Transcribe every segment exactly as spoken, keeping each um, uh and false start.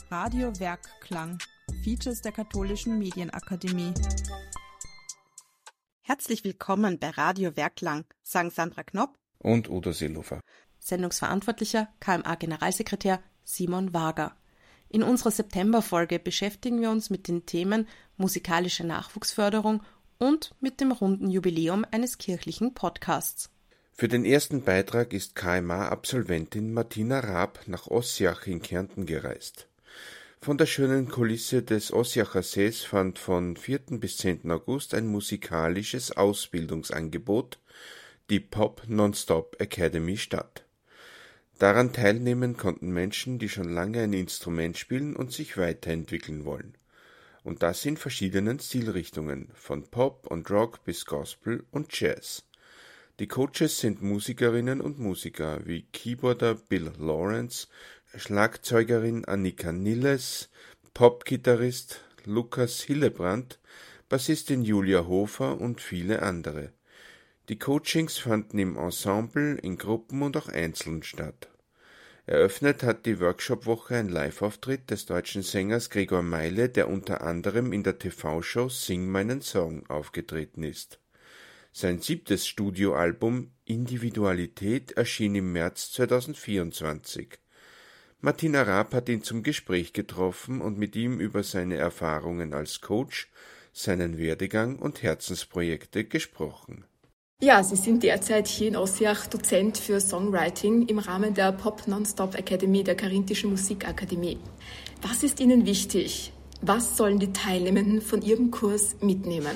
Radio Werkklang, Features der Katholischen Medienakademie. Herzlich willkommen bei Radio Werkklang, sagen Sandra Knopp und Udo Seelofer. Sendungsverantwortlicher K M A-Generalsekretär Simon Wager. In unserer Septemberfolge beschäftigen wir uns mit den Themen musikalische Nachwuchsförderung und mit dem runden Jubiläum eines kirchlichen Podcasts. Für den ersten Beitrag ist K M A-Absolventin Martina Raab nach Ossiach in Kärnten gereist. Von der schönen Kulisse des Ossiacher Sees fand von vierten bis zehnten August ein musikalisches Ausbildungsangebot, die Pop Non-Stop Academy, statt. Daran teilnehmen konnten Menschen, die schon lange ein Instrument spielen und sich weiterentwickeln wollen. Und das in verschiedenen Stilrichtungen, von Pop und Rock bis Gospel und Jazz. Die Coaches sind Musikerinnen und Musiker wie Keyboarder Bill Lawrence, Schlagzeugerin Annika Nilles, Popgitarrist Lukas Hillebrand, Bassistin Julia Hofer und viele andere. Die Coachings fanden im Ensemble, in Gruppen und auch einzeln statt. Eröffnet hat die Workshop-Woche ein Live-Auftritt des deutschen Sängers Gregor Meile, der unter anderem in der T V-Show Sing meinen Song aufgetreten ist. Sein siebtes Studioalbum Individualität erschien im März zweitausendvierundzwanzig. Martina Raab hat ihn zum Gespräch getroffen und mit ihm über seine Erfahrungen als Coach, seinen Werdegang und Herzensprojekte gesprochen. Ja, Sie sind derzeit hier in Ossiach Dozent für Songwriting im Rahmen der Pop Non-Stop Academy der Karinthischen Musikakademie. Was ist Ihnen wichtig? Was sollen die Teilnehmenden von Ihrem Kurs mitnehmen?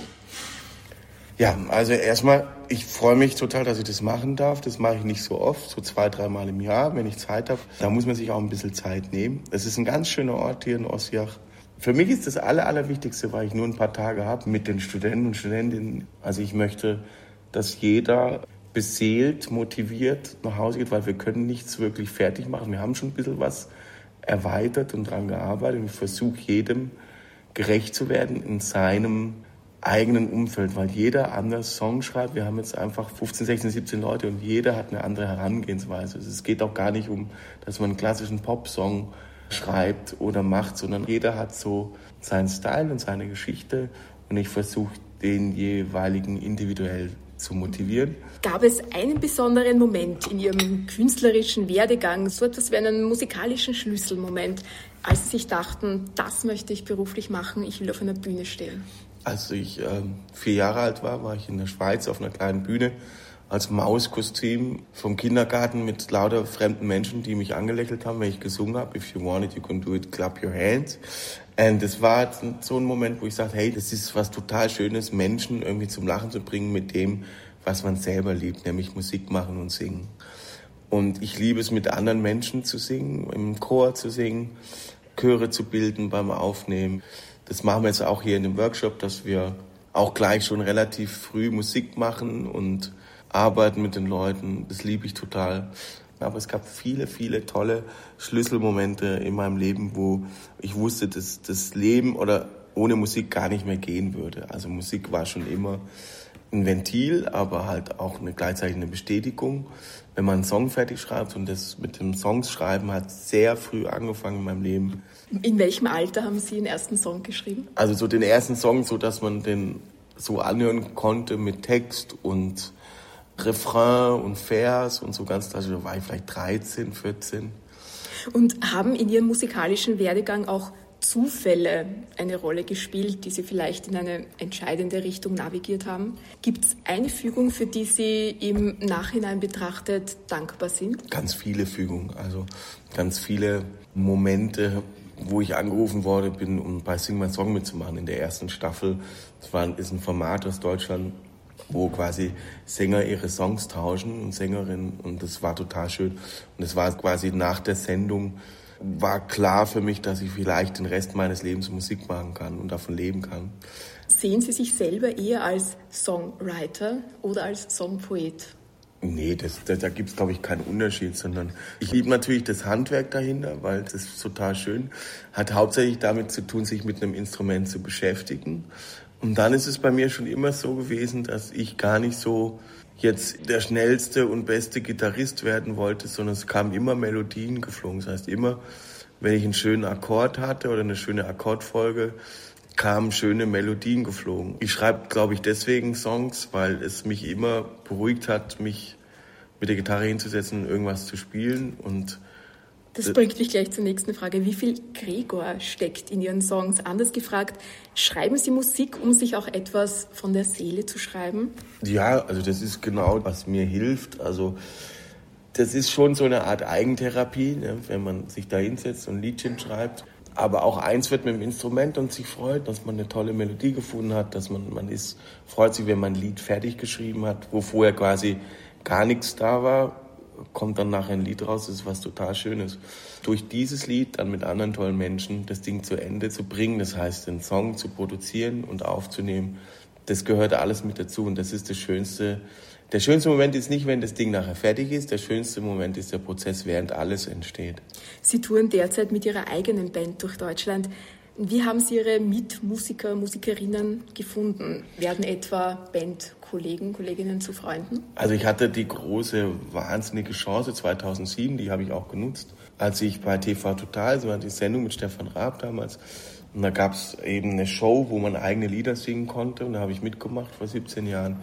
Ja, also erstmal, ich freue mich total, dass ich das machen darf. Das mache ich nicht so oft, so zwei, dreimal im Jahr, wenn ich Zeit habe. Da muss man sich auch ein bisschen Zeit nehmen. Es ist ein ganz schöner Ort hier in Ossiach. Für mich ist das Aller, Allerwichtigste, weil ich nur ein paar Tage habe mit den Studenten und Studentinnen. Also ich möchte, dass jeder beseelt, motiviert nach Hause geht, weil wir können nichts wirklich fertig machen. Wir haben schon ein bisschen was erweitert und daran gearbeitet. Ich versuche jedem gerecht zu werden in seinem eigenen Umfeld, weil jeder anders Song schreibt. Wir haben jetzt einfach fünfzehn, sechzehn, siebzehn Leute und jeder hat eine andere Herangehensweise. Also es geht auch gar nicht um, dass man einen klassischen Popsong schreibt oder macht, sondern jeder hat so seinen Style und seine Geschichte und ich versuche den jeweiligen individuell zu motivieren. Gab es einen besonderen Moment in Ihrem künstlerischen Werdegang, so etwas wie einen musikalischen Schlüsselmoment, als Sie sich dachten, das möchte ich beruflich machen, ich will auf einer Bühne stehen? Als ich äh, vier Jahre alt war, war ich in der Schweiz auf einer kleinen Bühne als Mauskostüm vom Kindergarten mit lauter fremden Menschen, die mich angelächelt haben, wenn ich gesungen habe. If you want it, you can do it, clap your hands. Und das war so ein Moment, wo ich sagte, hey, das ist was total Schönes, Menschen irgendwie zum Lachen zu bringen mit dem, was man selber liebt, nämlich Musik machen und singen. Und ich liebe es, mit anderen Menschen zu singen, im Chor zu singen, Chöre zu bilden beim Aufnehmen. Das machen wir jetzt auch hier in dem Workshop, dass wir auch gleich schon relativ früh Musik machen und arbeiten mit den Leuten. Das liebe ich total. Aber es gab viele, viele tolle Schlüsselmomente in meinem Leben, wo ich wusste, dass das Leben oder ohne Musik gar nicht mehr gehen würde. Also Musik war schon immer ein Ventil, aber halt auch eine gleichzeitig eine Bestätigung. Wenn man einen Song fertig schreibt und das mit dem Songschreiben hat sehr früh angefangen in meinem Leben. In welchem Alter haben Sie den ersten Song geschrieben? Also so den ersten Song, so dass man den so anhören konnte mit Text und Refrain und Vers und so ganz, also da war ich vielleicht dreizehn, vierzehn. Und haben in Ihrem musikalischen Werdegang auch Zufälle eine Rolle gespielt, die Sie vielleicht in eine entscheidende Richtung navigiert haben? Gibt es eine Fügung, für die Sie im Nachhinein betrachtet dankbar sind? Ganz viele Fügungen, also ganz viele Momente, wo ich angerufen worden bin, um bei Sing My Song mitzumachen in der ersten Staffel. Das war, ist ein Format aus Deutschland, wo quasi Sänger ihre Songs tauschen und Sängerinnen und das war total schön. Und es war quasi nach der Sendung, war klar für mich, dass ich vielleicht den Rest meines Lebens Musik machen kann und davon leben kann. Sehen Sie sich selber eher als Songwriter oder als Songpoet? Nee, das, das, da gibt es, glaube ich, keinen Unterschied, sondern ich liebe natürlich das Handwerk dahinter, weil das ist total schön. Hat hauptsächlich damit zu tun, sich mit einem Instrument zu beschäftigen. Und dann ist es bei mir schon immer so gewesen, dass ich gar nicht so jetzt der schnellste und beste Gitarrist werden wollte, sondern es kamen immer Melodien geflogen. Das heißt immer wenn ich einen schönen Akkord hatte oder eine schöne Akkordfolge, kamen schöne Melodien geflogen. Ich schreibe, glaube ich, deswegen Songs, weil es mich immer beruhigt hat, mich mit der Gitarre hinzusetzen und irgendwas zu spielen. Und das bringt mich gleich zur nächsten Frage. Wie viel Gregor steckt in Ihren Songs? Anders gefragt, schreiben Sie Musik, um sich auch etwas von der Seele zu schreiben? Ja, also das ist genau, was mir hilft. Also das ist schon so eine Art Eigentherapie, ne, wenn man sich da hinsetzt und ein Liedchen schreibt. Aber auch eins wird mit dem Instrument und sich freut, dass man eine tolle Melodie gefunden hat, dass man, man ist, freut sich, wenn man ein Lied fertig geschrieben hat, wo vorher quasi gar nichts da war, kommt dann nachher ein Lied raus, das ist was total Schönes. Durch dieses Lied dann mit anderen tollen Menschen das Ding zu Ende zu bringen, das heißt, den Song zu produzieren und aufzunehmen, das gehört alles mit dazu und das ist das Schönste. Der schönste Moment ist nicht, wenn das Ding nachher fertig ist. Der schönste Moment ist der Prozess, während alles entsteht. Sie touren derzeit mit Ihrer eigenen Band durch Deutschland. Wie haben Sie Ihre Mitmusiker, Musikerinnen gefunden? Werden etwa Bandkollegen, Kolleginnen zu Freunden? Also ich hatte die große, wahnsinnige Chance zweitausendsieben, die habe ich auch genutzt, als ich bei T V Total, so war die Sendung mit Stefan Raab damals, und da gab es eben eine Show, wo man eigene Lieder singen konnte und da habe ich mitgemacht vor siebzehn Jahren.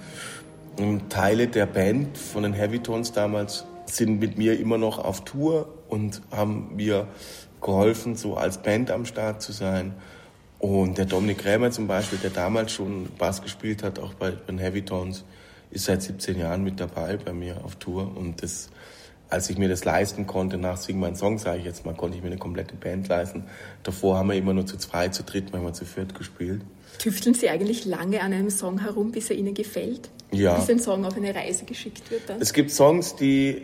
Und Teile der Band von den Heavytones damals sind mit mir immer noch auf Tour und haben mir geholfen, so als Band am Start zu sein. Und der Dominik Krämer zum Beispiel, der damals schon Bass gespielt hat, auch bei den Heavytones, ist seit siebzehn Jahren mit dabei bei mir auf Tour. Und das, als ich mir das leisten konnte, nach Sing Mein Song, sage ich jetzt mal, konnte ich mir eine komplette Band leisten. Davor haben wir immer nur zu zweit, zu dritt, manchmal zu viert gespielt. Tüfteln Sie eigentlich lange an einem Song herum, bis er Ihnen gefällt? Ja. Bis ein Song auf eine Reise geschickt wird dann? Es gibt Songs, die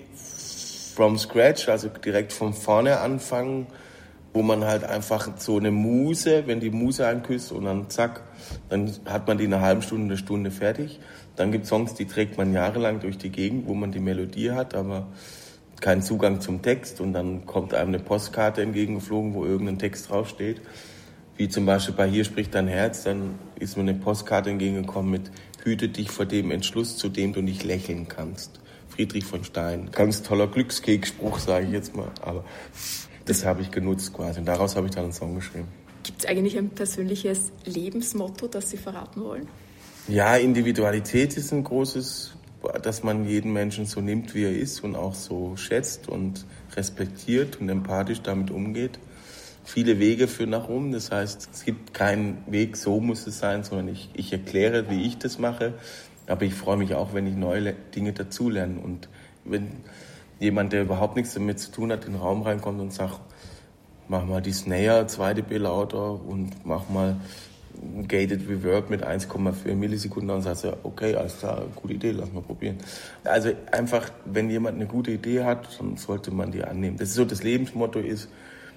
from scratch, also direkt von vorne anfangen, wo man halt einfach so eine Muse, wenn die Muse einküsst und dann zack, dann hat man die in einer halben Stunde, eine Stunde fertig. Dann gibt es Songs, die trägt man jahrelang durch die Gegend, wo man die Melodie hat, aber keinen Zugang zum Text und dann kommt einem eine Postkarte entgegengeflogen, wo irgendein Text draufsteht. Wie zum Beispiel bei Hier spricht dein Herz, dann ist mir eine Postkarte entgegengekommen mit Hüte dich vor dem Entschluss, zu dem du nicht lächeln kannst. Friedrich von Stein. Ganz toller Glückskeksspruch, sage ich jetzt mal. Aber das habe ich genutzt quasi. Und daraus habe ich dann einen Song geschrieben. Gibt es eigentlich ein persönliches Lebensmotto, das Sie verraten wollen? Ja, Individualität ist ein großes, dass man jeden Menschen so nimmt, wie er ist und auch so schätzt und respektiert und empathisch damit umgeht. Viele Wege führen nach Rom, das heißt, es gibt keinen Weg, so muss es sein, sondern ich, ich erkläre, wie ich das mache, aber ich freue mich auch, wenn ich neue Dinge dazulerne und wenn jemand, der überhaupt nichts damit zu tun hat, in den Raum reinkommt und sagt, mach mal die Snare, zwei dB lauter und mach mal Gated Reverb mit eins Komma vier Millisekunden und sagst du, okay, alles klar, gute Idee, lass mal probieren. Also einfach, wenn jemand eine gute Idee hat, dann sollte man die annehmen. Das ist so das Lebensmotto ist,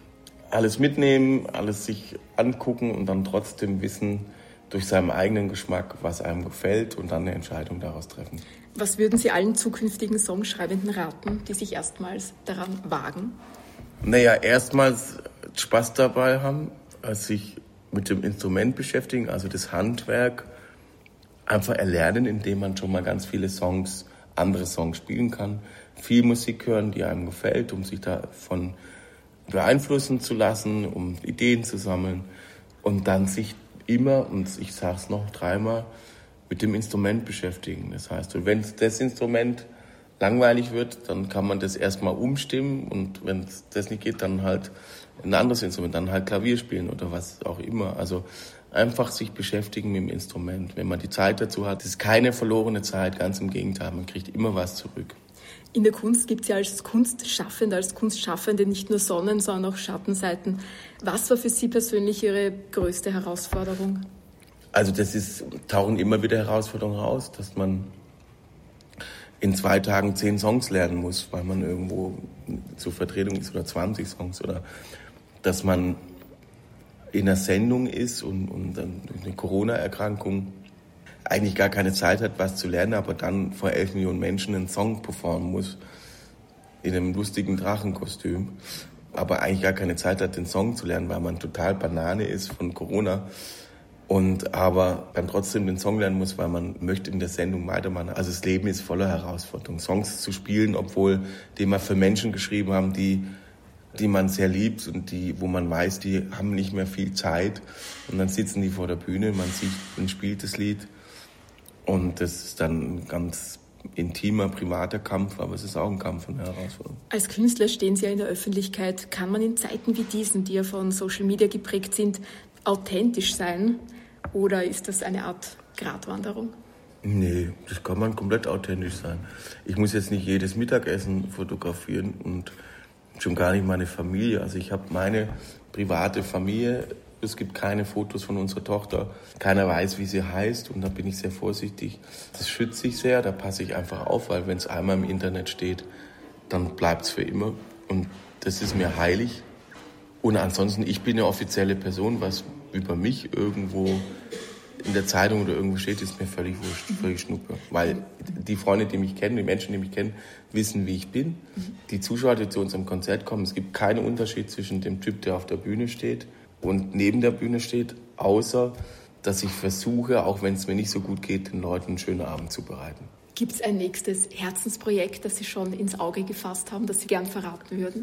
alles mitnehmen, alles sich angucken und dann trotzdem wissen, durch seinen eigenen Geschmack, was einem gefällt und dann eine Entscheidung daraus treffen. Was würden Sie allen zukünftigen Songschreibenden raten, die sich erstmals daran wagen? Naja, erstmals Spaß dabei haben, sich mit dem Instrument beschäftigen, also das Handwerk einfach erlernen, indem man schon mal ganz viele Songs, andere Songs spielen kann, viel Musik hören, die einem gefällt, um sich davon beeinflussen zu lassen, um Ideen zu sammeln und dann sich immer, und ich sage es noch dreimal, mit dem Instrument beschäftigen. Das heißt, wenn das Instrument langweilig wird, dann kann man das erstmal umstimmen und wenn das nicht geht, dann halt ein anderes Instrument, dann halt Klavier spielen oder was auch immer. Also einfach sich beschäftigen mit dem Instrument. Wenn man die Zeit dazu hat, ist keine verlorene Zeit, ganz im Gegenteil, man kriegt immer was zurück. In der Kunst gibt es ja als Kunstschaffende, als Kunstschaffende nicht nur Sonnen, sondern auch Schattenseiten. Was war für Sie persönlich Ihre größte Herausforderung? Also das ist, tauchen immer wieder Herausforderungen raus, dass man in zwei Tagen zehn Songs lernen muss, weil man irgendwo zur Vertretung ist oder zwanzig Songs oder dass man in einer Sendung ist und, und dann durch eine Corona-Erkrankung eigentlich gar keine Zeit hat, was zu lernen, aber dann vor elf Millionen Menschen einen Song performen muss in einem lustigen Drachenkostüm, aber eigentlich gar keine Zeit hat, den Song zu lernen, weil man total Banane ist von Corona und aber dann trotzdem den Song lernen muss, weil man möchte in der Sendung weitermachen. Also das Leben ist voller Herausforderungen, Songs zu spielen, obwohl die wir für Menschen geschrieben haben, die die man sehr liebt und die, wo man weiß, die haben nicht mehr viel Zeit. Und dann sitzen die vor der Bühne, man sieht, man spielt das Lied. Und das ist dann ein ganz intimer, privater Kampf, aber es ist auch ein Kampf und eine Herausforderung. Als Künstler stehen Sie ja in der Öffentlichkeit. Kann man in Zeiten wie diesen, die ja von Social Media geprägt sind, authentisch sein? Oder ist das eine Art Gratwanderung? Nee, das kann man komplett authentisch sein. Ich muss jetzt nicht jedes Mittagessen fotografieren und schon gar nicht meine Familie. Also ich habe meine private Familie. Es gibt keine Fotos von unserer Tochter. Keiner weiß, wie sie heißt und da bin ich sehr vorsichtig. Das schütze ich sehr, da passe ich einfach auf, weil wenn es einmal im Internet steht, dann bleibt es für immer und das ist mir heilig. Und ansonsten, ich bin eine offizielle Person, was über mich irgendwo in der Zeitung oder irgendwo steht, ist mir völlig wurscht, völlig schnuppe. Weil die Freunde, die mich kennen, die Menschen, die mich kennen, wissen, wie ich bin. Die Zuschauer, die zu unserem Konzert kommen, es gibt keinen Unterschied zwischen dem Typ, der auf der Bühne steht und neben der Bühne steht, außer dass ich versuche, auch wenn es mir nicht so gut geht, den Leuten einen schönen Abend zu bereiten. Gibt es ein nächstes Herzensprojekt, das Sie schon ins Auge gefasst haben, das Sie gern verraten würden?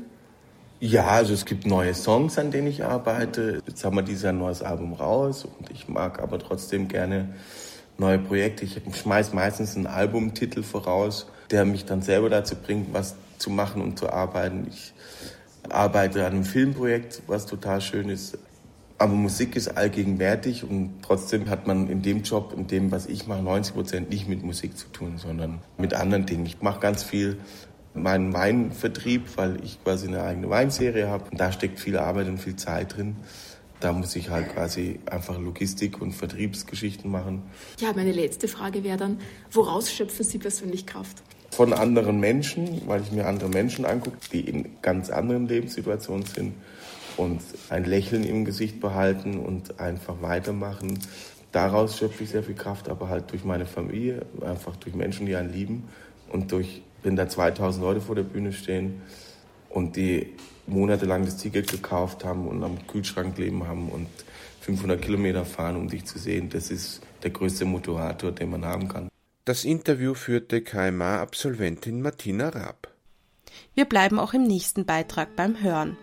Ja, also es gibt neue Songs, an denen ich arbeite. Jetzt haben wir dieses Jahr ein neues Album raus und ich mag aber trotzdem gerne neue Projekte. Ich schmeiß meistens einen Albumtitel voraus, der mich dann selber dazu bringt, was zu machen und zu arbeiten. Ich arbeite an einem Filmprojekt, was total schön ist. Aber Musik ist allgegenwärtig und trotzdem hat man in dem Job, in dem, was ich mache, neunzig Prozent nicht mit Musik zu tun, sondern mit anderen Dingen. Ich mache ganz viel meinen Weinvertrieb, weil ich quasi eine eigene Weinserie habe. Und da steckt viel Arbeit und viel Zeit drin. Da muss ich halt quasi einfach Logistik- und Vertriebsgeschichten machen. Ja, meine letzte Frage wäre dann, woraus schöpfen Sie persönlich Kraft? Von anderen Menschen, weil ich mir andere Menschen angucke, die in ganz anderen Lebenssituationen sind und ein Lächeln im Gesicht behalten und einfach weitermachen. Daraus schöpfe ich sehr viel Kraft, aber halt durch meine Familie, einfach durch Menschen, die einen lieben und durch, wenn da zweitausend Leute vor der Bühne stehen und die monatelang das Ticket gekauft haben und am Kühlschrank leben haben und fünfhundert Kilometer fahren, um dich zu sehen. Das ist der größte Motivator, den man haben kann. Das Interview führte K M A-Absolventin Martina Raab. Wir bleiben auch im nächsten Beitrag beim Hören.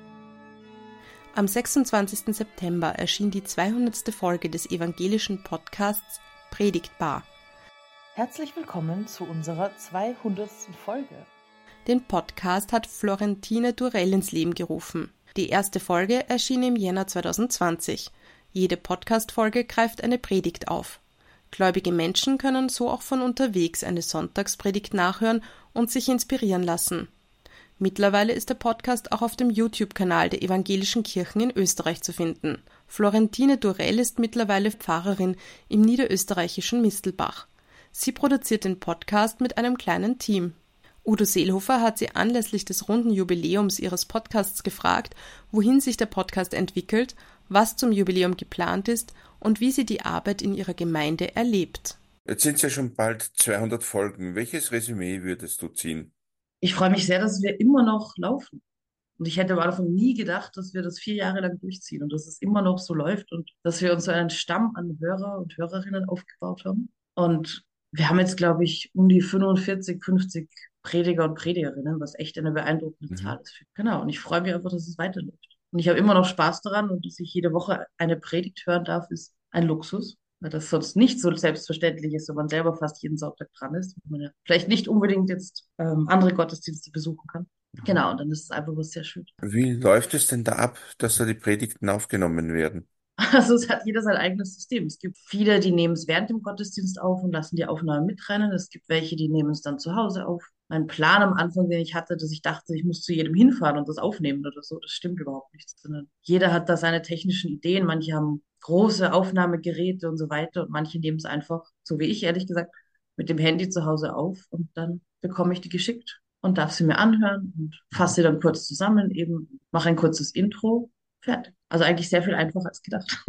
Am sechsundzwanzigsten September erschien die zweihundertste Folge des evangelischen Podcasts Predigtbar. Herzlich willkommen zu unserer zweihundertsten Folge. Den Podcast hat Florentine Durell ins Leben gerufen. Die erste Folge erschien im Jänner zweitausendzwanzig. Jede Podcast-Folge greift eine Predigt auf. Gläubige Menschen können so auch von unterwegs eine Sonntagspredigt nachhören und sich inspirieren lassen. Mittlerweile ist der Podcast auch auf dem YouTube-Kanal der evangelischen Kirchen in Österreich zu finden. Florentine Durell ist mittlerweile Pfarrerin im niederösterreichischen Mistelbach. Sie produziert den Podcast mit einem kleinen Team. Udo Seelhofer hat sie anlässlich des runden Jubiläums ihres Podcasts gefragt, wohin sich der Podcast entwickelt, was zum Jubiläum geplant ist und wie sie die Arbeit in ihrer Gemeinde erlebt. Jetzt sind es ja schon bald zweihundert Folgen. Welches Resümee würdest du ziehen? Ich freue mich sehr, dass wir immer noch laufen. Und ich hätte am Anfang nie gedacht, dass wir das vier Jahre lang durchziehen und dass es immer noch so läuft und dass wir uns so einen Stamm an Hörer und Hörerinnen aufgebaut haben. Und wir haben jetzt, glaube ich, um die fünfundvierzig, fünfzig Prediger und Predigerinnen, was echt eine beeindruckende Mhm. Zahl ist. Genau, und ich freue mich einfach, dass es weiterläuft. Und ich habe immer noch Spaß daran und dass ich jede Woche eine Predigt hören darf, ist ein Luxus, weil das sonst nicht so selbstverständlich ist, wenn man selber fast jeden Sonntag dran ist, wenn man ja vielleicht nicht unbedingt jetzt ähm, andere Gottesdienste besuchen kann. Genau, und dann ist es einfach was sehr schön. Wie läuft es denn da ab, dass da die Predigten aufgenommen werden? Also es hat jeder sein eigenes System. Es gibt viele, die nehmen es während dem Gottesdienst auf und lassen die Aufnahme mitrennen. Es gibt welche, die nehmen es dann zu Hause auf. Mein Plan am Anfang, den ich hatte, dass ich dachte, ich muss zu jedem hinfahren und das aufnehmen oder so, das stimmt überhaupt nicht. Sondern jeder hat da seine technischen Ideen. Manche haben große Aufnahmegeräte und so weiter und manche nehmen es einfach, so wie ich ehrlich gesagt, mit dem Handy zu Hause auf und dann bekomme ich die geschickt und darf sie mir anhören und fasse sie dann kurz zusammen, eben mache ein kurzes Intro. Fertig. Also eigentlich sehr viel einfacher als gedacht.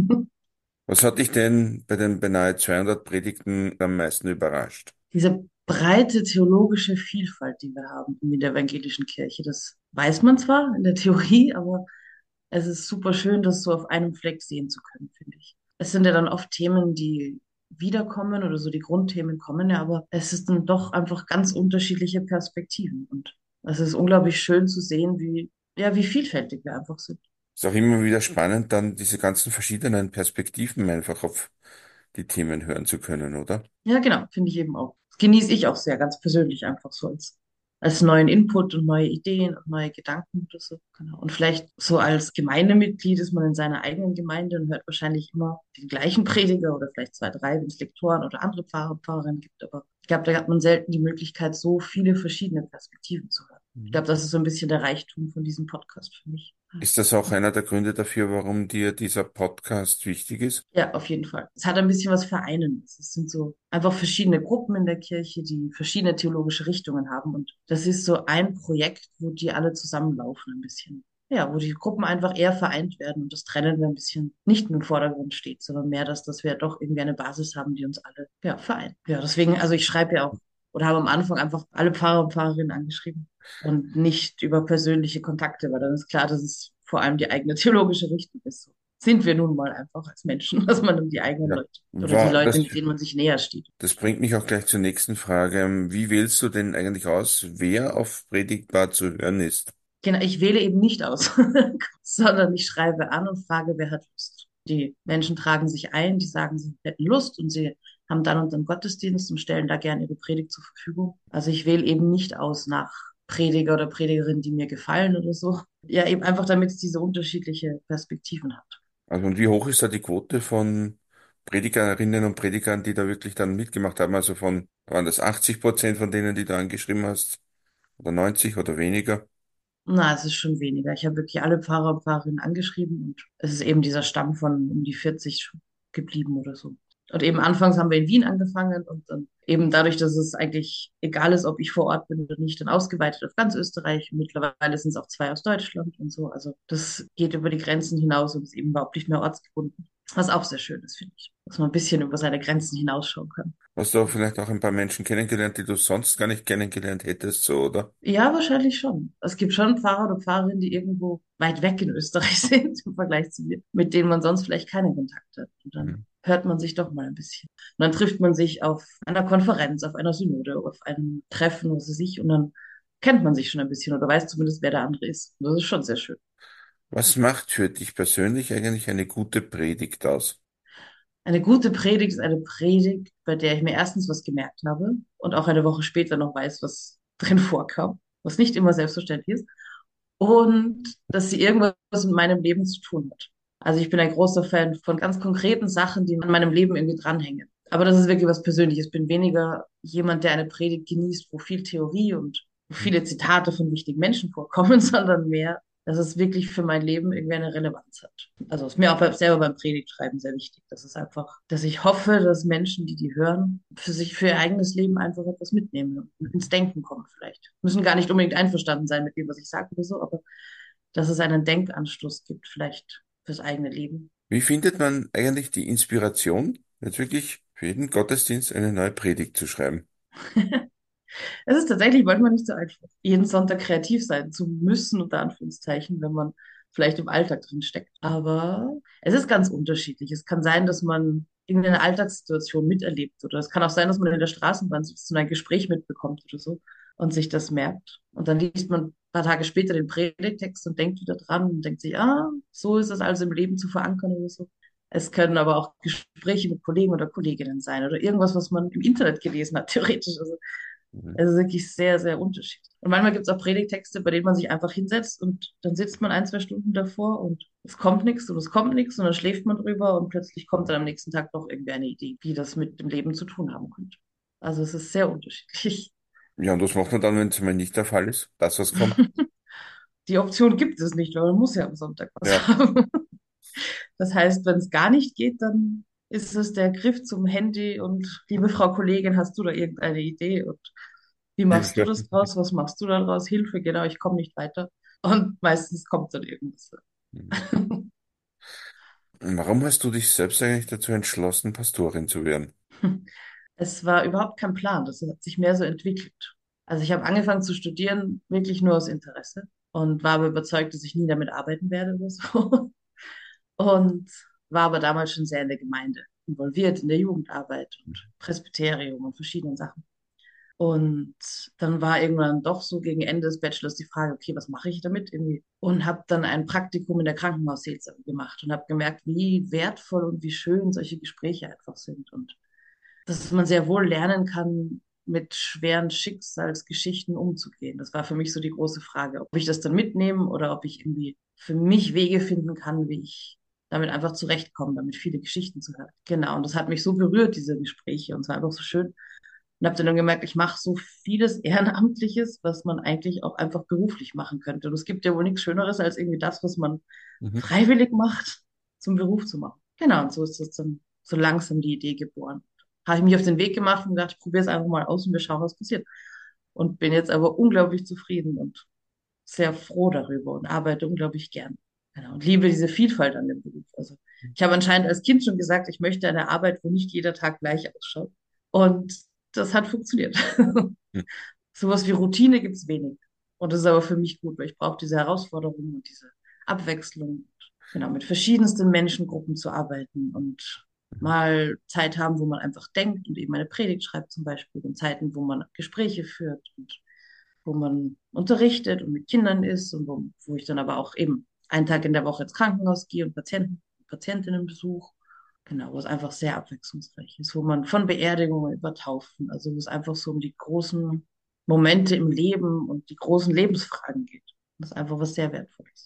Was hat dich denn bei den beinahe zweihundert Predigten am meisten überrascht? Diese breite theologische Vielfalt, die wir haben in der evangelischen Kirche, das weiß man zwar in der Theorie, aber es ist super schön, das so auf einem Fleck sehen zu können, finde ich. Es sind ja dann oft Themen, die wiederkommen oder so die Grundthemen kommen ja, aber es ist dann doch einfach ganz unterschiedliche Perspektiven und es ist unglaublich schön zu sehen, wie ja, wie vielfältig wir einfach sind. Ist auch immer wieder spannend, dann diese ganzen verschiedenen Perspektiven einfach auf die Themen hören zu können, oder? Ja, genau, finde ich eben auch. Das genieße ich auch sehr, ganz persönlich einfach so als, als neuen Input und neue Ideen und neue Gedanken oder so. Genau. Und vielleicht so als Gemeindemitglied ist man in seiner eigenen Gemeinde und hört wahrscheinlich immer den gleichen Prediger oder vielleicht zwei, drei, wenn es Lektoren oder andere Pfarrer und Pfarrerinnen gibt. Aber ich glaube, da hat man selten die Möglichkeit, so viele verschiedene Perspektiven zu hören. Ich glaube, das ist so ein bisschen der Reichtum von diesem Podcast für mich. Ist das auch einer der Gründe dafür, warum dir dieser Podcast wichtig ist? Ja, auf jeden Fall. Es hat ein bisschen was Vereinendes. Es sind so einfach verschiedene Gruppen in der Kirche, die verschiedene theologische Richtungen haben. Und das ist so ein Projekt, wo die alle zusammenlaufen ein bisschen. Ja, wo die Gruppen einfach eher vereint werden und das Trennende ein bisschen nicht im Vordergrund steht, sondern mehr, dass, dass wir doch irgendwie eine Basis haben, die uns alle, ja, vereint. Ja, deswegen, also ich schreibe ja auch oder habe am Anfang einfach alle Pfarrer und Pfarrerinnen angeschrieben und nicht über persönliche Kontakte, weil dann ist klar, dass es vor allem die eigene theologische Richtung ist. So sind wir nun mal einfach als Menschen, dass man um die eigenen Ja. Leute oder die War, Leute, das, mit denen man sich näher steht. das bringt mich auch gleich zur nächsten Frage. Ähm, Wie wählst du denn eigentlich aus, wer auf Predigtbar zu hören ist? Genau, ich wähle eben nicht aus, sondern ich schreibe an und frage, wer hat Lust. Die Menschen tragen sich ein, die sagen, sie hätten Lust und sie haben dann und dann Gottesdienst und stellen da gerne ihre Predigt zur Verfügung. Also ich wähle eben nicht aus nach Prediger oder Predigerin, die mir gefallen oder so. Ja, eben einfach, damit es diese unterschiedliche Perspektiven hat. Also und wie hoch ist da die Quote von Predigerinnen und Predigern, die da wirklich dann mitgemacht haben? Also von, waren das achtzig Prozent von denen, die du angeschrieben hast? Oder neunzig oder weniger? Na, es ist schon weniger. Ich habe wirklich alle Pfarrer und Pfarrerinnen angeschrieben und es ist eben dieser Stamm von um die vierzig geblieben oder so. Und eben anfangs haben wir in Wien angefangen und dann eben dadurch, dass es eigentlich egal ist, ob ich vor Ort bin oder nicht, dann ausgeweitet auf ganz Österreich. Und mittlerweile sind es auch zwei aus Deutschland und so. Also das geht über die Grenzen hinaus und ist eben überhaupt nicht mehr ortsgebunden. Was auch sehr schön ist, finde ich. Dass man ein bisschen über seine Grenzen hinausschauen kann. Hast du auch vielleicht auch ein paar Menschen kennengelernt, die du sonst gar nicht kennengelernt hättest, so, oder? Ja, wahrscheinlich schon. Es gibt schon Fahrer oder Fahrerinnen, die irgendwo weit weg in Österreich sind im Vergleich zu mir, mit denen man sonst vielleicht keinen Kontakt hat. Und dann Mhm. hört man sich doch mal ein bisschen. Und dann trifft man sich auf einer Konferenz, auf einer Synode, auf einem Treffen, was weiß ich, und dann kennt man sich schon ein bisschen oder weiß zumindest, wer der andere ist. Und das ist schon sehr schön. Was macht für dich persönlich eigentlich eine gute Predigt aus? Eine gute Predigt ist eine Predigt, bei der ich mir erstens was gemerkt habe und auch eine Woche später noch weiß, was drin vorkam, was nicht immer selbstverständlich ist. Und dass sie irgendwas mit meinem Leben zu tun hat. Also ich bin ein großer Fan von ganz konkreten Sachen, die an meinem Leben irgendwie dranhängen. Aber das ist wirklich was Persönliches. Ich bin weniger jemand, der eine Predigt genießt, wo viel Theorie und wo viele Zitate von wichtigen Menschen vorkommen, sondern mehr, dass es wirklich für mein Leben irgendwie eine Relevanz hat. Also ist mir auch bei- selber beim Predigtschreiben sehr wichtig. Das ist einfach, dass ich hoffe, dass Menschen, die die hören, für sich, für ihr eigenes Leben einfach etwas mitnehmen und ins Denken kommen vielleicht. Müssen gar nicht unbedingt einverstanden sein mit dem, was ich sage oder so, aber dass es einen Denkanstoß gibt, vielleicht fürs eigene Leben. Wie findet man eigentlich die Inspiration, jetzt wirklich für jeden Gottesdienst eine neue Predigt zu schreiben? Es ist tatsächlich manchmal nicht so einfach, jeden Sonntag kreativ sein zu müssen, unter Anführungszeichen, wenn man vielleicht im Alltag drin steckt. Aber es ist ganz unterschiedlich. Es kann sein, dass man irgendeine Alltagssituation miterlebt. Oder es kann auch sein, dass man in der Straßenbahn sitzt und ein Gespräch mitbekommt oder so und sich das merkt. Und dann liest man ein paar Tage später den Predigttext und denkt wieder dran und denkt sich, ah, so ist es also im Leben zu verankern oder so. Es können aber auch Gespräche mit Kollegen oder Kolleginnen sein oder irgendwas, was man im Internet gelesen hat, theoretisch. Also Mhm. also wirklich sehr, sehr unterschiedlich. Und manchmal gibt es auch Predigtexte, bei denen man sich einfach hinsetzt und dann sitzt man ein, zwei Stunden davor und es kommt nichts und es kommt nichts und dann schläft man drüber und plötzlich kommt dann am nächsten Tag doch irgendwie eine Idee, wie das mit dem Leben zu tun haben könnte. Also es ist sehr unterschiedlich. Ja, und was macht man dann, wenn es mal nicht der Fall ist? Das, was kommt? Die Option gibt es nicht, weil man muss ja am Sonntag was Ja. haben. Das heißt, wenn es gar nicht geht, dann ist es der Griff zum Handy und liebe Frau Kollegin, hast du da irgendeine Idee? Und wie machst du Hilfe. das draus? Was machst du da draus? Hilfe, genau, ich komme nicht weiter. Und meistens kommt dann irgendwas. Mhm. Und warum hast du dich selbst eigentlich dazu entschlossen, Pastorin zu werden? Es war überhaupt kein Plan, das hat sich mehr so entwickelt. Also ich habe angefangen zu studieren, wirklich nur aus Interesse und war aber überzeugt, dass ich nie damit arbeiten werde oder so. Und war aber damals schon sehr in der Gemeinde involviert, in der Jugendarbeit und Presbyterium und verschiedenen Sachen. Und dann war irgendwann doch so gegen Ende des Bachelors die Frage, okay, was mache ich damit irgendwie? Und habe dann ein Praktikum in der Krankenhausseelsorge gemacht und habe gemerkt, wie wertvoll und wie schön solche Gespräche einfach sind und dass man sehr wohl lernen kann, mit schweren Schicksalsgeschichten umzugehen. Das war für mich so die große Frage, ob ich das dann mitnehme oder ob ich irgendwie für mich Wege finden kann, wie ich damit einfach zurechtkomme, damit viele Geschichten zu hören. Genau, und das hat mich so berührt, diese Gespräche, und es war einfach so schön. Und habe dann gemerkt, ich mache so vieles Ehrenamtliches, was man eigentlich auch einfach beruflich machen könnte. Und es gibt ja wohl nichts Schöneres, als irgendwie das, was man Mhm. freiwillig macht, zum Beruf zu machen. Genau, und so ist das dann so langsam die Idee geboren. Habe ich mich auf den Weg gemacht und gedacht, ich probiere es einfach mal aus und wir schauen, was passiert. Und bin jetzt aber unglaublich zufrieden und sehr froh darüber und arbeite unglaublich gern. Genau, und liebe diese Vielfalt an dem Beruf. Also ich habe anscheinend als Kind schon gesagt, ich möchte eine Arbeit, wo nicht jeder Tag gleich ausschaut. Und das hat funktioniert. Hm. Sowas wie Routine gibt es wenig. Und das ist aber für mich gut, weil ich brauche diese Herausforderung und diese Abwechslung. Genau, mit verschiedensten Menschengruppen zu arbeiten und mal Zeit haben, wo man einfach denkt und eben eine Predigt schreibt zum Beispiel und Zeiten, wo man Gespräche führt und wo man unterrichtet und mit Kindern ist und wo, wo ich dann aber auch eben einen Tag in der Woche ins Krankenhaus gehe und Patienten, Patientinnen besuche. Genau, wo es einfach sehr abwechslungsreich ist, wo man von Beerdigungen über Taufen, also wo es einfach so um die großen Momente im Leben und die großen Lebensfragen geht. Das ist einfach was sehr Wertvolles.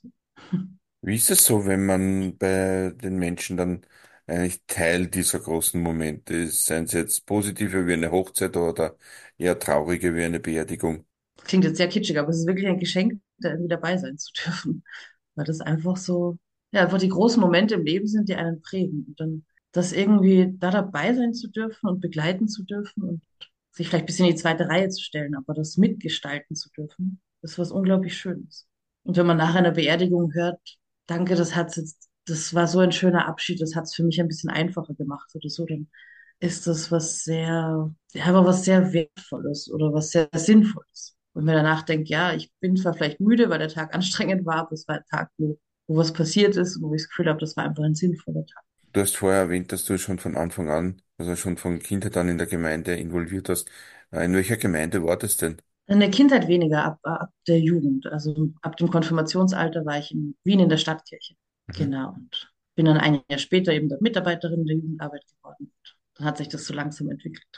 Wie ist es so, wenn man bei den Menschen dann eigentlich Teil dieser großen Momente ist? Seien sie jetzt positive wie eine Hochzeit oder eher traurige wie eine Beerdigung? Das klingt jetzt sehr kitschig, aber es ist wirklich ein Geschenk, da irgendwie dabei sein zu dürfen. Weil das einfach so, ja, einfach die großen Momente im Leben sind, die einen prägen. Und dann das irgendwie da dabei sein zu dürfen und begleiten zu dürfen und sich vielleicht ein bisschen in die zweite Reihe zu stellen, aber das mitgestalten zu dürfen, ist was unglaublich Schönes. Und wenn man nach einer Beerdigung hört, danke, das hat's jetzt, das war so ein schöner Abschied, das hat es für mich ein bisschen einfacher gemacht oder so, dann ist das was sehr, ja, aber was sehr Wertvolles oder was sehr Sinnvolles. Und mir danach denkt, ja, ich bin zwar vielleicht müde, weil der Tag anstrengend war, aber es war ein Tag, wo, wo was passiert ist, wo ich das Gefühl habe, das war einfach ein sinnvoller Tag. Du hast vorher erwähnt, dass du schon von Anfang an, also schon von Kindheit an in der Gemeinde involviert hast. Äh, In welcher Gemeinde war das denn? In der Kindheit weniger, ab, ab der Jugend. Also ab dem Konfirmationsalter war ich in Wien in der Stadtkirche. Mhm. Genau. Und bin dann ein Jahr später eben dort Mitarbeiterin der Jugendarbeit geworden. Und dann hat sich das so langsam entwickelt.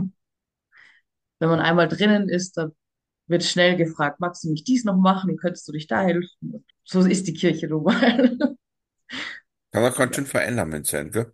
Wenn man einmal drinnen ist, dann wird schnell gefragt, magst du nicht dies noch machen und könntest du dich da helfen? Und so ist die Kirche nun mal. Kann auch ganz Ja. schön vereinnahmend sein, gell?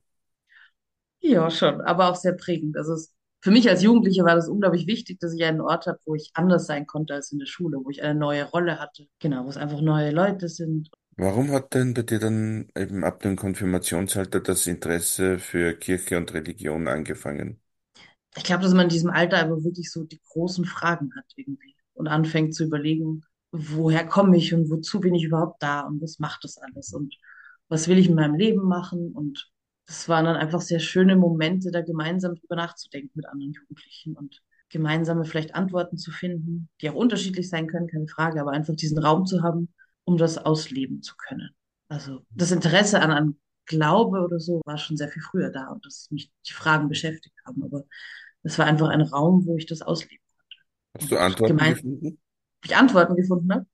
Ja, schon, aber auch sehr prägend. Also es, für mich als Jugendliche war das unglaublich wichtig, dass ich einen Ort habe, wo ich anders sein konnte als in der Schule, wo ich eine neue Rolle hatte. Genau, wo es einfach neue Leute sind. Warum hat denn bei dir dann eben ab dem Konfirmationsalter das Interesse für Kirche und Religion angefangen? Ich glaube, dass man in diesem Alter aber wirklich so die großen Fragen hat irgendwie und anfängt zu überlegen, woher komme ich und wozu bin ich überhaupt da und was macht das alles und was will ich in meinem Leben machen. Und das waren dann einfach sehr schöne Momente, da gemeinsam drüber nachzudenken mit anderen Jugendlichen und gemeinsame vielleicht Antworten zu finden, die auch unterschiedlich sein können, keine Frage, aber einfach diesen Raum zu haben, um das ausleben zu können. Also das Interesse an, an Glaube oder so war schon sehr viel früher da und dass mich die Fragen beschäftigt haben. Aber es war einfach ein Raum, wo ich das ausleben Hast du konnte. Und Antworten gemeint, gefunden? ob ich Antworten gefunden habe?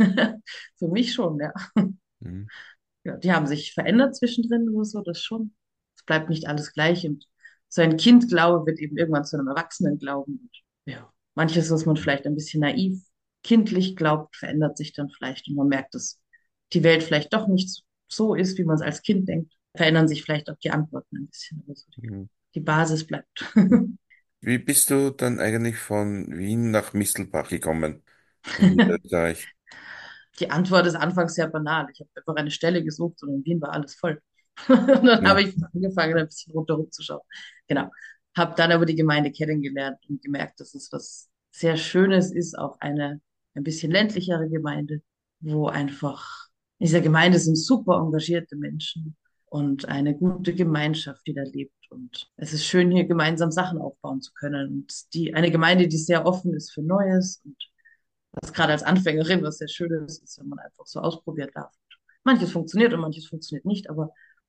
Für mich schon, ja. Mhm. Ja. Die haben sich verändert zwischendrin oder so, das schon. Es bleibt nicht alles gleich. Und so ein Kindglaube wird eben irgendwann zu einem Erwachsenenglauben. Und ja, manches, was man vielleicht ein bisschen naiv, kindlich glaubt, verändert sich dann vielleicht. Und man merkt, dass die Welt vielleicht doch nicht so ist, wie man es als Kind denkt. Verändern sich vielleicht auch die Antworten ein bisschen. Aber so die, Mhm. die Basis bleibt. Wie bist du dann eigentlich von Wien nach Mistelbach gekommen in Niederösterreich? Die Antwort ist anfangs sehr banal. Ich habe einfach eine Stelle gesucht und in Wien war alles voll. Und dann Ja. habe ich angefangen, ein bisschen rundherum zu schauen. Genau. Habe dann aber die Gemeinde kennengelernt und gemerkt, dass es was sehr Schönes ist, auch eine ein bisschen ländlichere Gemeinde, wo einfach in dieser Gemeinde sind super engagierte Menschen und eine gute Gemeinschaft, die da lebt. Und es ist schön, hier gemeinsam Sachen aufbauen zu können. Und die, eine Gemeinde, die sehr offen ist für Neues und was gerade als Anfängerin was sehr Schönes ist, wenn man einfach so ausprobiert darf. Manches funktioniert und manches funktioniert nicht, aber ja,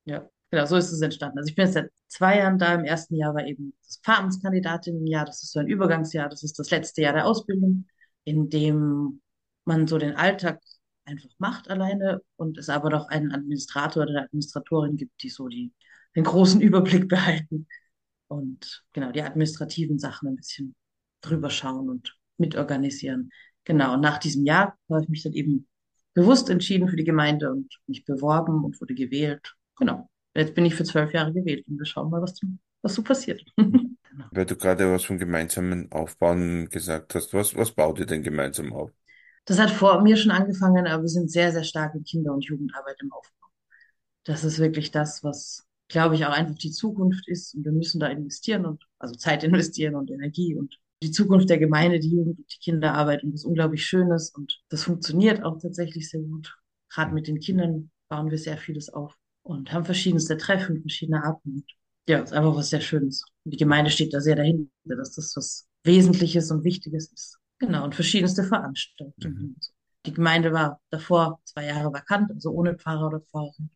genau, so ist es entstanden. Also ich bin jetzt seit zwei Jahren da. Im ersten Jahr war eben das Pfarramtskandidatinnenjahr. Das ist so ein Übergangsjahr. Das ist das letzte Jahr der Ausbildung, in dem man so den Alltag einfach macht alleine und es aber noch einen Administrator oder eine Administratorin gibt, die so die, den großen Überblick behalten und genau die administrativen Sachen ein bisschen drüber schauen und mitorganisieren. Genau, und nach diesem Jahr habe ich mich dann eben bewusst entschieden für die Gemeinde und mich beworben und wurde gewählt. Genau. Jetzt bin ich für zwölf Jahre gewählt und wir schauen mal, was, was so passiert. Genau. Weil du gerade was vom gemeinsamen Aufbauen gesagt hast. Was, was baut ihr denn gemeinsam auf? Das hat vor mir schon angefangen, aber wir sind sehr, sehr stark in Kinder- und Jugendarbeit im Aufbau. Das ist wirklich das, was, glaube ich, auch einfach die Zukunft ist. Und wir müssen da investieren und also Zeit investieren und Energie und die Zukunft der Gemeinde, die Jugend- und die Kinderarbeit und das unglaublich Schönes. Und das funktioniert auch tatsächlich sehr gut. Gerade mit den Kindern bauen wir sehr vieles auf und haben verschiedenste Treffen, verschiedene Arten. Und ja, ist einfach was sehr Schönes. Und die Gemeinde steht da sehr dahinter, dass das was Wesentliches und Wichtiges ist. Genau, und verschiedenste Veranstaltungen. Mhm. Die Gemeinde war davor zwei Jahre vakant, also ohne Pfarrer oder Pfarrerin.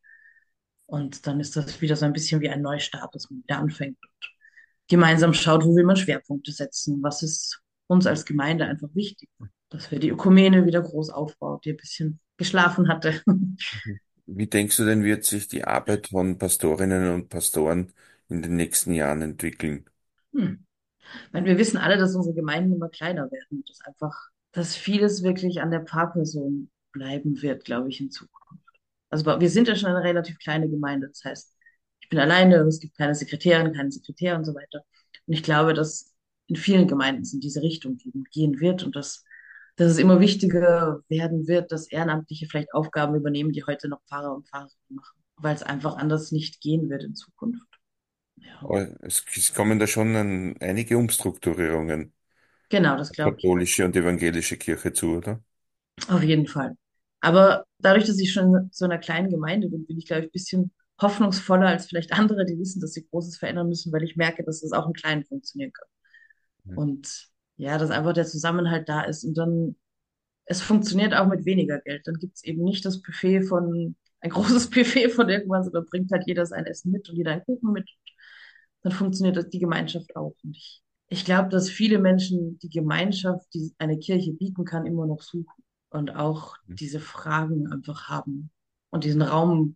Und dann ist das wieder so ein bisschen wie ein Neustart, dass man wieder anfängt und gemeinsam schaut, wo will man Schwerpunkte setzen, was ist uns als Gemeinde einfach wichtig, dass wir die Ökumene wieder groß aufbauen, die ein bisschen geschlafen hatte. Wie denkst du denn, wird sich die Arbeit von Pastorinnen und Pastoren in den nächsten Jahren entwickeln? Hm. Ich meine, wir wissen alle, dass unsere Gemeinden immer kleiner werden, dass einfach, dass vieles wirklich an der Pfarrperson bleiben wird, glaube ich, in Zukunft. Also wir sind ja schon eine relativ kleine Gemeinde, das heißt, ich bin alleine, es gibt keine Sekretärin, keinen Sekretär und so weiter. Und ich glaube, dass in vielen Gemeinden es in diese Richtung gehen, gehen wird und dass, dass es immer wichtiger werden wird, dass Ehrenamtliche vielleicht Aufgaben übernehmen, die heute noch Pfarrer und Pfarrerinnen machen, weil es einfach anders nicht gehen wird in Zukunft. Ja. Aber es, es kommen da schon ein, einige Umstrukturierungen, Genau, das glaube ich auch. katholische und evangelische Kirche zu, oder? Auf jeden Fall. Aber dadurch, dass ich schon in so einer kleinen Gemeinde bin, bin ich, glaube ich, ein bisschen hoffnungsvoller als vielleicht andere, die wissen, dass sie Großes verändern müssen, weil ich merke, dass das auch im Kleinen funktionieren kann. Mhm. Und ja, dass einfach der Zusammenhalt da ist und dann, es funktioniert auch mit weniger Geld. Dann gibt es eben nicht das Buffet von, ein großes Buffet von irgendwas, sondern bringt halt jeder sein Essen mit und jeder einen Kuchen mit. Dann funktioniert das, die Gemeinschaft auch. Und ich, ich glaube, dass viele Menschen die Gemeinschaft, die eine Kirche bieten kann, immer noch suchen und auch diese Fragen einfach haben und diesen Raum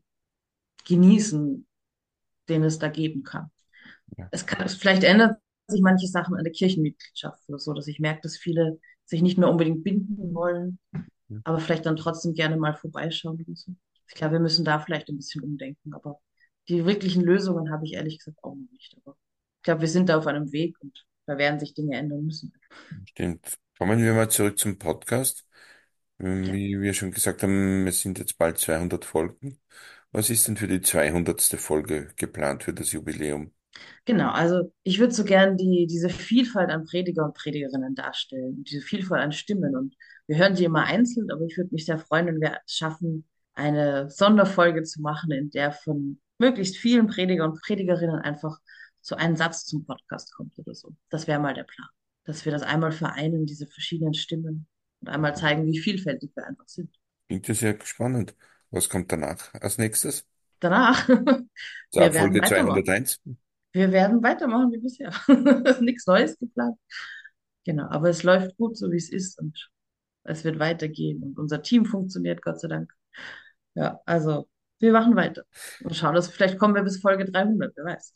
genießen, den es da geben kann. Ja. Es kann, vielleicht ändert sich manche Sachen an der Kirchenmitgliedschaft oder so, dass ich merke, dass viele sich nicht mehr unbedingt binden wollen, aber vielleicht dann trotzdem gerne mal vorbeischauen oder so. Ich glaube, wir müssen da vielleicht ein bisschen umdenken, aber die wirklichen Lösungen habe ich ehrlich gesagt auch noch nicht. Aber ich glaube, wir sind da auf einem Weg und da werden sich Dinge ändern müssen. Stimmt. Kommen wir mal zurück zum Podcast. Ähm, Ja. Wie wir schon gesagt haben, es sind jetzt bald zweihundert Folgen. Was ist denn für die zweihundertste Folge geplant für das Jubiläum? Genau, also ich würde so gern die, diese Vielfalt an Prediger und Predigerinnen darstellen, diese Vielfalt an Stimmen. Und wir hören die immer einzeln, aber ich würde mich sehr freuen, wenn wir es schaffen, eine Sonderfolge zu machen, in der von möglichst vielen Prediger und Predigerinnen einfach so ein Satz zum Podcast kommt oder so. Das wäre mal der Plan, dass wir das einmal vereinen, diese verschiedenen Stimmen und einmal zeigen, wie vielfältig wir einfach sind. Klingt ja sehr spannend. Was kommt danach als nächstes? Danach, So, wir ab werden Folge weitermachen. zweihunderteins? Wir werden weitermachen wie bisher. Nichts Neues geplant. Genau, aber es läuft gut, so wie es ist und es wird weitergehen und unser Team funktioniert, Gott sei Dank. Ja, also wir machen weiter und schauen, dass vielleicht kommen wir bis Folge dreihundert, wer weiß.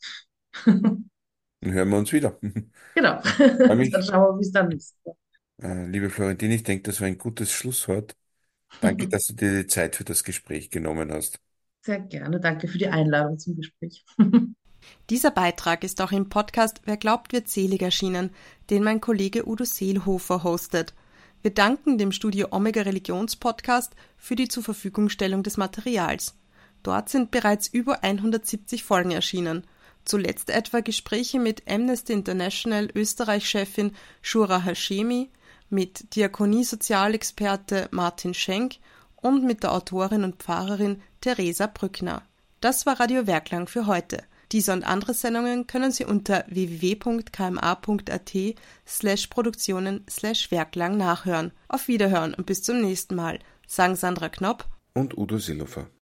Dann hören wir uns wieder. Genau, Freue dann mich. schauen wir, wie es dann ist. Äh, liebe Florentin, ich denke, das war ein gutes Schlusswort. Danke, dass du dir die Zeit für das Gespräch genommen hast. Sehr gerne, danke für die Einladung zum Gespräch. Dieser Beitrag ist auch im Podcast Wer glaubt, wird selig erschienen, den mein Kollege Udo Seelhofer hostet. Wir danken dem Studio Omega Religionspodcast für die Zurverfügungstellung des Materials. Dort sind bereits über hundertsiebzig Folgen erschienen. Zuletzt etwa Gespräche mit Amnesty International Österreich-Chefin Shura Hashemi, mit Diakonie-Sozialexperte Martin Schenk und mit der Autorin und Pfarrerin Theresa Brückner. Das war Radio Werklang für heute. Diese und andere Sendungen können Sie unter w w w punkt k m a punkt a t slash produktionen slash werklang nachhören. Auf Wiederhören und bis zum nächsten Mal, sagen Sandra Knopp Und Udo Seelhofer.